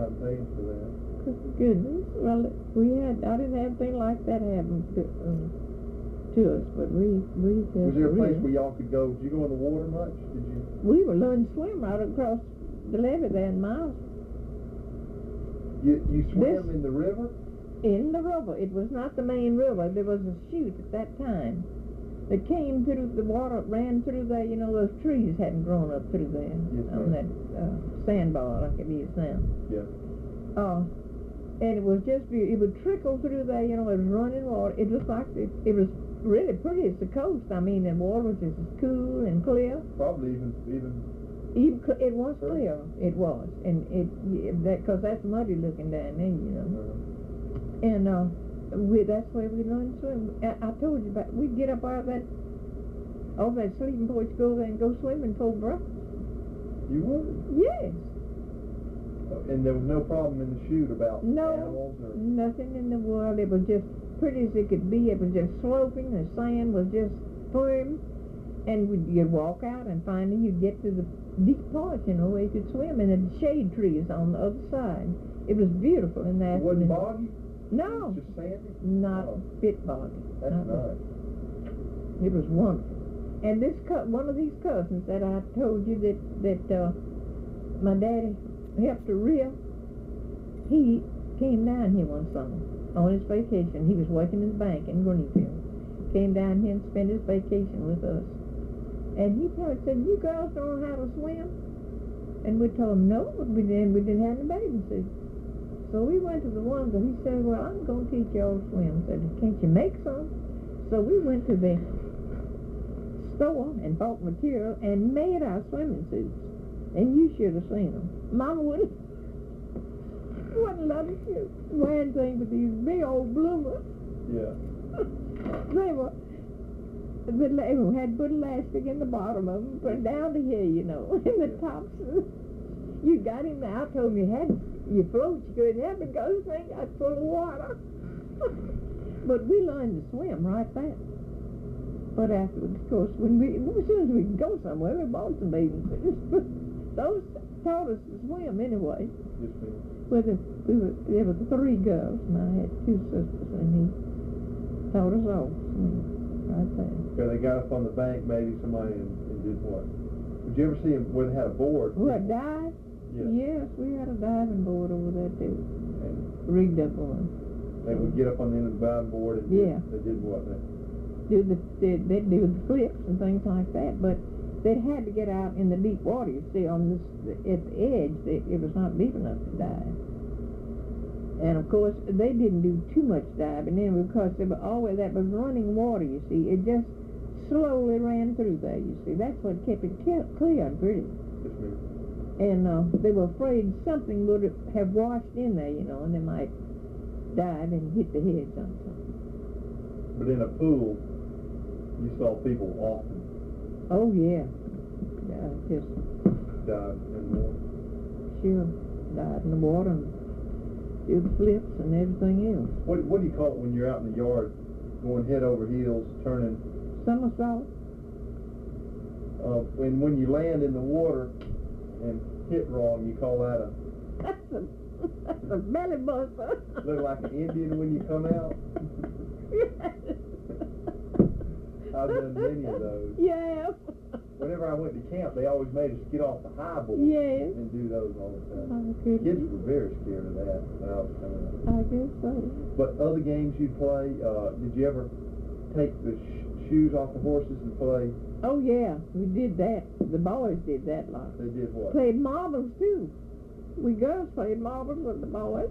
time paying for that. Goodness. Well, I didn't have anything like that happen to us, but we just Was there a place really, where y'all could go? Did you go in the water much? Did you? we were learning to swim right across the levee there in Miles. You swam in the river? In the river. It was not the main river. There was a chute at that time that came through the water, ran through there. You know, those trees hadn't grown up through there. Yes, on that sandbar like it is now. Yeah. And it was just beautiful. It would trickle through there, you know, it was running water. It looked like it was really pretty. It's the coast. I mean, the water was just cool and clear. Probably even It was clear. It was. And because that's muddy looking down there, you know. And that's where we learned to swim. I told you about, we'd get up out of that sleeping porch, go there and go swimming for breakfast. You would? Yes. And there was no problem in the chute about animals? Or? Nothing in the world. It was just pretty as it could be. It was just sloping. The sand was just firm. And you'd walk out and finally you'd get to the deep part, you know, where you could swim. And the shade trees on the other side. It was beautiful in that. It wasn't boggy? No. Just sandy? Not a bit boggy. That's nice. It was wonderful. And one of these cousins that I told you that my daddy helped to rear, he came down here one summer on his vacation. He was working in the bank in Greenfield. Came down here and spent his vacation with us. And he said, "You girls don't know how to swim?" And we told him, "No, but we didn't have any bathing suits." So we went to the ones, and he said, "Well, I'm going to teach y'all to swim." I said, "Can't you make some?" So we went to the store and bought material and made our swimming suits. And you should have seen them. Mama wouldn't let us wear anything but these big old bloomers. Yeah. They had put elastic in the bottom of them, put it down to here, you know, in the tops. You got him there. I told him you float, you couldn't have it because the thing got full of water. But we learned to swim right there. But afterwards, of course, as soon as we could go somewhere, we bought some bathing suits. Those taught us to swim anyway. Yes, ma'am. There were 3 girls, and I had 2 sisters, and he taught us all to swim right there. Okay, they got up on the bank, maybe somebody, and did what? Did you ever see them where they had a board? What, dive? Yes. Yes, we had a diving board over there, too. And Rigged up on. they would get up on the end of the diving board and they did what? They'd do the flips and things like that, but they had to get out in the deep water. You see, at the edge, it was not deep enough to dive. And of course, they didn't do too much diving in because they were always, that was running water, you see. It just slowly ran through there, you see. That's what kept it clear and pretty. Yes, ma'am. And they were afraid something would have washed in there, you know, and they might dive and hit the heads on something. But in a pool, you saw people often Oh, yeah. Just dive in the water. sure dive in the water and do the flips and everything else. What do you call it when you're out in the yard, going head over heels, turning? Somersault? When you land in the water and hit wrong, you call that That's a belly buster. look like an Indian when you come out. Yes. I've done many of those. Yeah. Whenever I went to camp, they always made us get off the high board Yes. and do those all the time. Oh, goodness. Kids were very scared of that when I was coming up. I guess so. But other games you play, did you ever take the shoes off the horses and play? Oh, yeah. We did that. The boys did that a lot. They did what? Played marbles, too. We girls played marbles with the boys.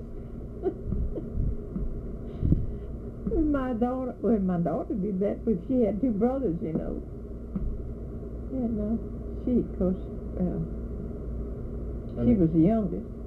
My daughter did that, but she had 2 brothers, you know. And she, of course, she was the youngest.